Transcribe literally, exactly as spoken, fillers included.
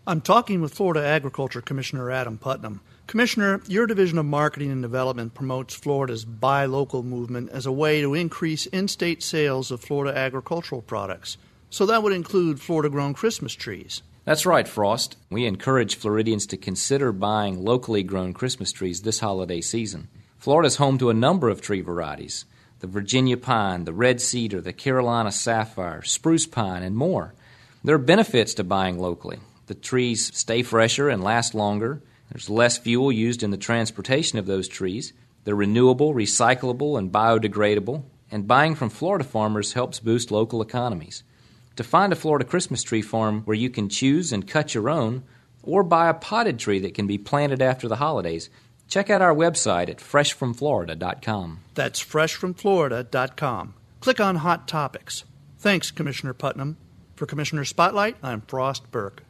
I'm talking with Florida Agriculture Commissioner Adam Putnam. Commissioner, your Division of Marketing and Development promotes Florida's Buy Local movement as a way to increase in-state sales of Florida agricultural products. So that would include Florida-grown Christmas trees. That's right, Frost. We encourage Floridians to consider buying locally grown Christmas trees this holiday season. Florida is home to a number of tree varieties: the Virginia pine, the red cedar, the Carolina sapphire, spruce pine, and more. There are benefits to buying locally. The trees stay fresher and last longer. There's less fuel used in the transportation of those trees. They're renewable, recyclable, and biodegradable. And buying from Florida farmers helps boost local economies. To find a Florida Christmas tree farm where you can choose and cut your own, or buy a potted tree that can be planted after the holidays, check out our website at fresh from florida dot com. That's fresh from florida dot com. Click on Hot Topics. Thanks, Commissioner Putnam. For Commissioner Spotlight, I'm Frost Burke.